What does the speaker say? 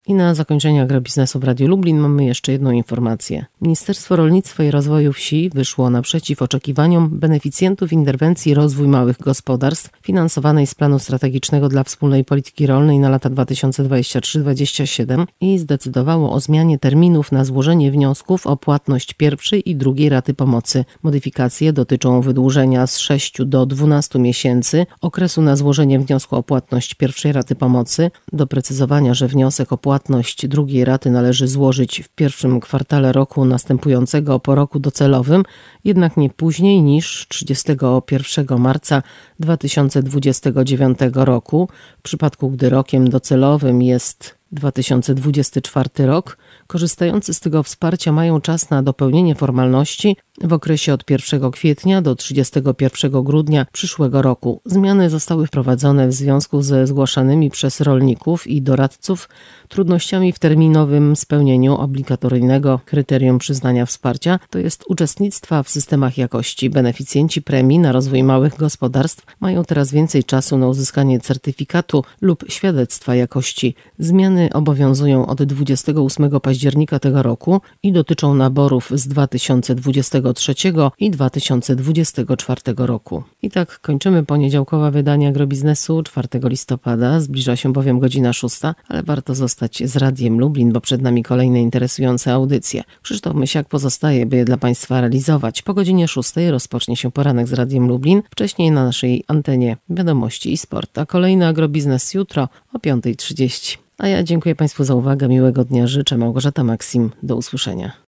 I na zakończenie agrobiznesu w Radiu Lublin mamy jeszcze jedną informację. Ministerstwo Rolnictwa i Rozwoju Wsi wyszło naprzeciw oczekiwaniom beneficjentów interwencji Rozwój Małych Gospodarstw finansowanej z Planu Strategicznego dla Wspólnej Polityki Rolnej na lata 2023-2027 i zdecydowało o zmianie terminów na złożenie wniosków o płatność pierwszej i drugiej raty pomocy. Modyfikacje dotyczą wydłużenia z 6 do 12 miesięcy okresu na złożenie wniosku o płatność pierwszej raty pomocy, doprecyzowania, że wniosek o płatność drugiej raty należy złożyć w pierwszym kwartale roku następującego po roku docelowym, jednak nie później niż 31 marca 2029 roku. W przypadku, gdy rokiem docelowym jest 2024 rok, korzystający z tego wsparcia mają czas na dopełnienie formalności w okresie od 1 kwietnia do 31 grudnia przyszłego roku. Zmiany zostały wprowadzone w związku ze zgłaszanymi przez rolników i doradców trudnościami w terminowym spełnieniu obligatoryjnego kryterium przyznania wsparcia, to jest uczestnictwa w systemach jakości. Beneficjenci premii na rozwój małych gospodarstw mają teraz więcej czasu na uzyskanie certyfikatu lub świadectwa jakości. Zmiany obowiązują od 28 października tego roku i dotyczą naborów z 2023 i 2024 roku. I tak kończymy poniedziałkowe wydanie agrobiznesu 4 listopada. Zbliża się bowiem godzina 6, ale warto zostać z Radiem Lublin, bo przed nami kolejne interesujące audycje. Krzysztof Mysiak pozostaje, by je dla Państwa realizować. Po godzinie 6 rozpocznie się poranek z Radiem Lublin. Wcześniej na naszej antenie wiadomości i sport. A kolejny agrobiznes jutro o 5:30. A ja dziękuję Państwu za uwagę. Miłego dnia życzę. Małgorzata Maksim. Do usłyszenia.